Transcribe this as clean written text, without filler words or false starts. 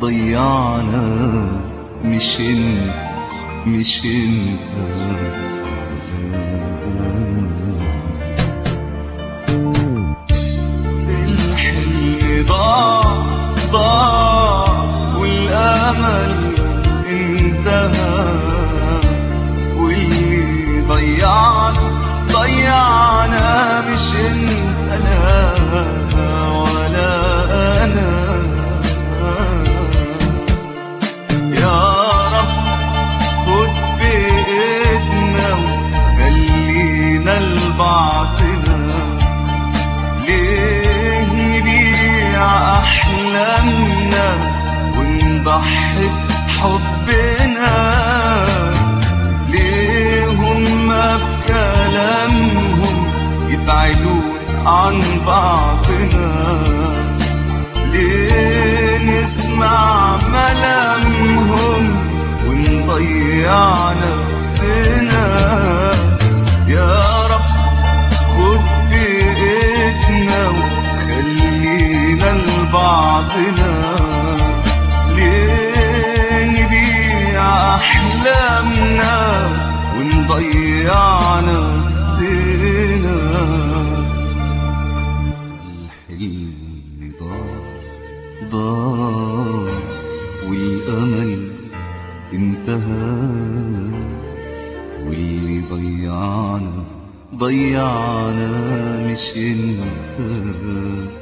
ضيعنا مش انت مش انت. الحلم ضاع والامل انتهى، واللي ضيعنا مش انت لا ولا انا. يا رب خد بإيدنا وخلينا لبعضنا، ليه نبيع أحلامنا ونضحي بحبنا؟ ليه هما بكلامهم يبعدون عن بعضنا؟ ليه نسمع ملامهم ونضيع نفسنا؟ يا رب خد بإيدنا وخلينا لبعضنا، ليه نبيع أحلامنا ونضيع نفسنا؟ الحلم ضاع والأمل انتهى، واللي ضيعنا مش انت